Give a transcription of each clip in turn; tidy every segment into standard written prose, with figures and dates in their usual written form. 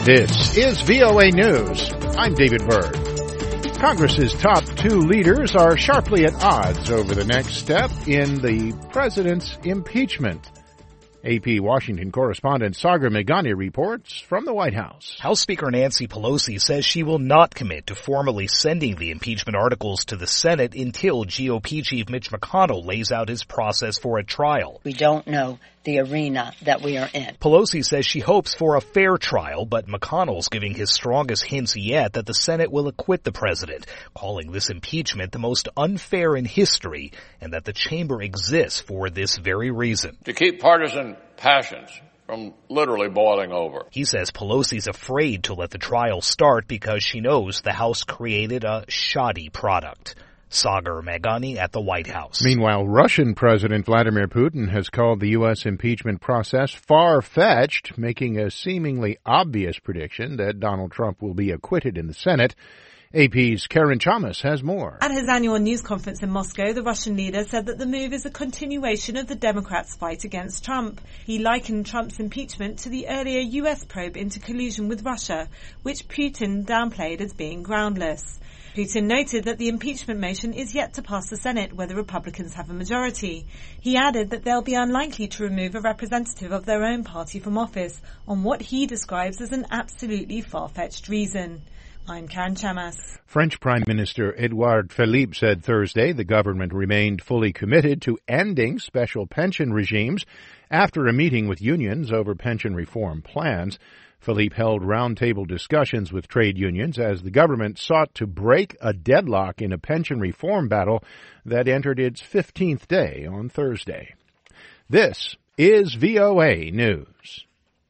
This is VOA News. I'm David Byrd. Congress's top two leaders are sharply at odds over the next step in the president's impeachment. AP Washington correspondent Sagar Meghani reports from the White House. House Speaker Nancy Pelosi says she will not commit to formally sending the impeachment articles to the Senate until GOP Chief Mitch McConnell lays out his process for a trial. We don't know the arena that we are in. Pelosi says she hopes for a fair trial, but McConnell's giving his strongest hints yet that the Senate will acquit the president, calling this impeachment the most unfair in history and that the chamber exists for this very reason. To keep partisan passions from literally boiling over. He says Pelosi's afraid to let the trial start because she knows the House created a shoddy product. Sagar Meghani at the White House. Meanwhile, Russian President Vladimir Putin has called the U.S. impeachment process far-fetched, making a seemingly obvious prediction that Donald Trump will be acquitted in the Senate. AP's Karen Chamas has more. At his annual news conference in Moscow, the Russian leader said that the move is a continuation of the Democrats' fight against Trump. He likened Trump's impeachment to the earlier U.S. probe into collusion with Russia, which Putin downplayed as being groundless. Putin noted that the impeachment motion is yet to pass the Senate, where the Republicans have a majority. He added that they'll be unlikely to remove a representative of their own party from office on what he describes as an absolutely far-fetched reason. I'm Karen Chamas. French Prime Minister Edouard Philippe said Thursday the government remained fully committed to ending special pension regimes after a meeting with unions over pension reform plans. Philippe held roundtable discussions with trade unions as the government sought to break a deadlock in a pension reform battle that entered its 15th day on Thursday. This is VOA News.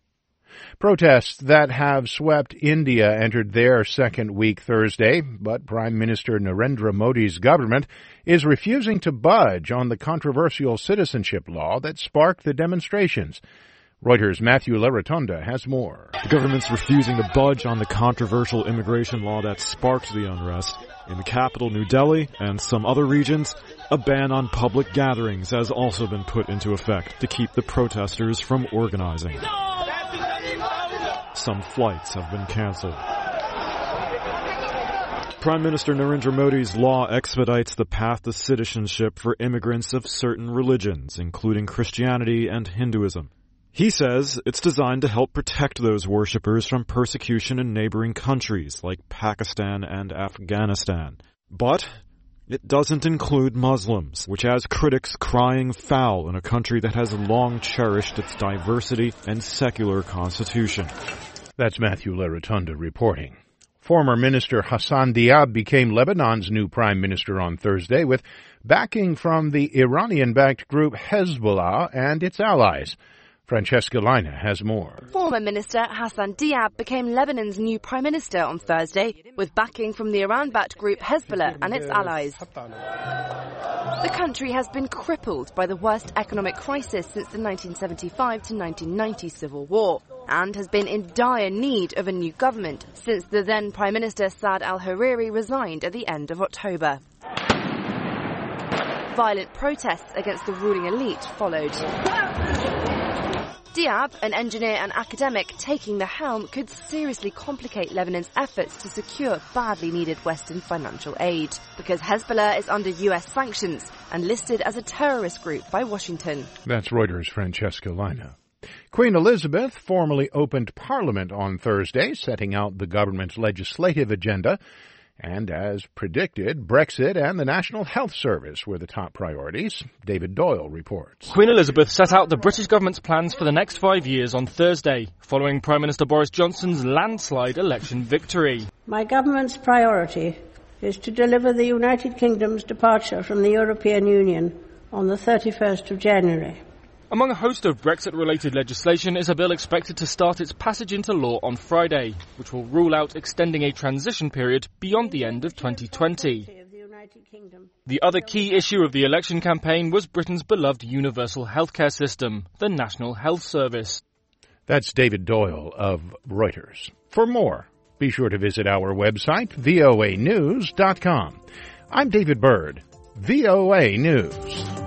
Protests that have swept India entered their second week Thursday, but Prime Minister Narendra Modi's government is refusing to budge on the controversial citizenship law that sparked the demonstrations. Reuters' Matthew Larotonda has more. The government's refusing to budge on the controversial immigration law that sparked the unrest. In the capital, New Delhi, and some other regions, a ban on public gatherings has also been put into effect to keep the protesters from organizing. Some flights have been canceled. Prime Minister Narendra Modi's law expedites the path to citizenship for immigrants of certain religions, including Christianity and Hinduism. He says it's designed to help protect those worshippers from persecution in neighboring countries like Pakistan and Afghanistan. But it doesn't include Muslims, which has critics crying foul in a country that has long cherished its diversity and secular constitution. That's Matthew Larotonda reporting. Former Minister Hassan Diab became Lebanon's new prime minister on Thursday with backing from the Iranian-backed group Hezbollah and its allies. Francesca Leina has more. Former Minister Hassan Diab became Lebanon's new Prime Minister on Thursday with backing from the Iran-backed group Hezbollah and its allies. The country has been crippled by the worst economic crisis since the 1975 to 1990 civil war and has been in dire need of a new government since the then Prime Minister Saad al-Hariri resigned at the end of October. Violent protests against the ruling elite followed. Diab, an engineer and academic, taking the helm could seriously complicate Lebanon's efforts to secure badly needed Western financial aid, because Hezbollah is under U.S. sanctions and listed as a terrorist group by Washington. That's Reuters' Francesca Leina. Queen Elizabeth formally opened Parliament on Thursday, setting out the government's legislative agenda. And as predicted, Brexit and the National Health Service were the top priorities. David Doyle reports. Queen Elizabeth set out the British government's plans for the next 5 years on Thursday, following Prime Minister Boris Johnson's landslide election victory. My government's priority is to deliver the United Kingdom's departure from the European Union on the 31st of January. Among a host of Brexit-related legislation is a bill expected to start its passage into law on Friday, which will rule out extending a transition period beyond the end of 2020. The other key issue of the election campaign was Britain's beloved universal healthcare system, the National Health Service. That's David Doyle of Reuters. For more, be sure to visit our website, voanews.com. I'm David Byrd, VOA News.